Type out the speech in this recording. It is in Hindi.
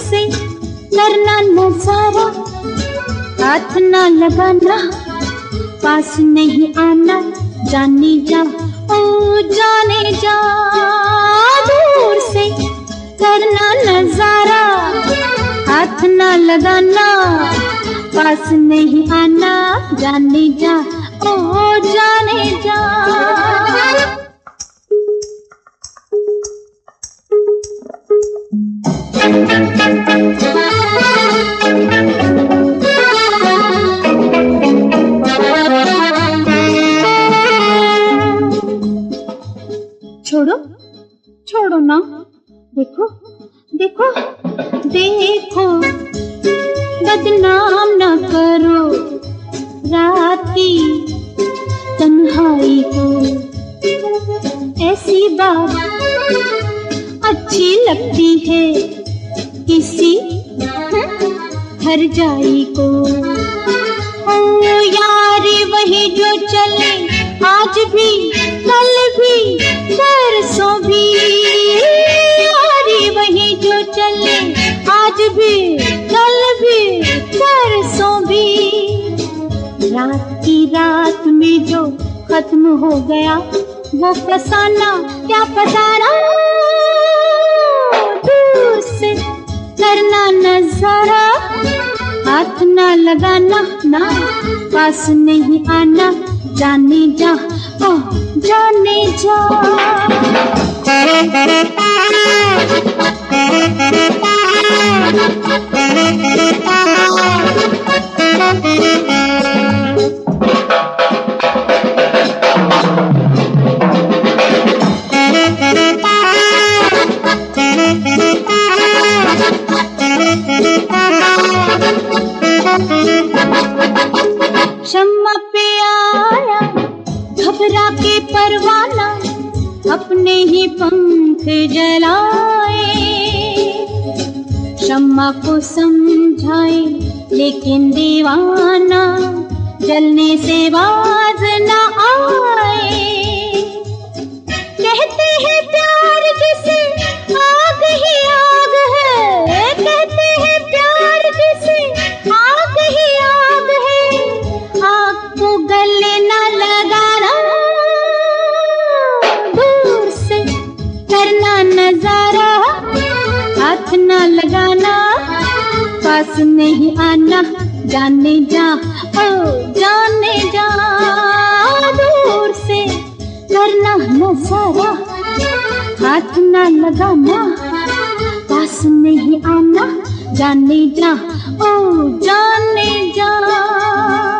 से करना नजारा, हाथ ना लगाना, पास नहीं आना, जाने जा ओ जाने जा। दूर से करना नजारा, हाथ ना लगाना, पास नहीं आना, जाने जा ओ जाने जा। छोड़ो छोड़ो ना, देखो देखो देखो, बदनाम न करो रात की तन्हाई को। ऐसी बात अच्छी लगती है किसी हर जाई को। ओ यारी वही जो चले आज भी कल भी परसों भी, यारी वही जो चले आज भी कल भी परसों भी। रात की रात में जो खत्म हो गया वो फसाना क्या फसाना। दूर से करना नजारा, हाथ ना लगाना, ना पास नहीं आना, जाने जा ओ जाने जा। शम्मा पे आया घबरा के परवाना, अपने ही पंख जलाए। शम्मा को समझाए लेकिन दीवाना जलने से बाज न आए। कहते हैं प्यार जिसे आग ही आग है, कहते हैं प्यार जिसे आग ही आग है, आग को गले न लगाना। दूर से करना नजारा, हाथ न लगाना, पास नहीं आना, जाने जा ओ जाने जा। दूर से करना नजारा, हाथ न लगाना, पास नहीं आना, जाने जा ओ जाने जा।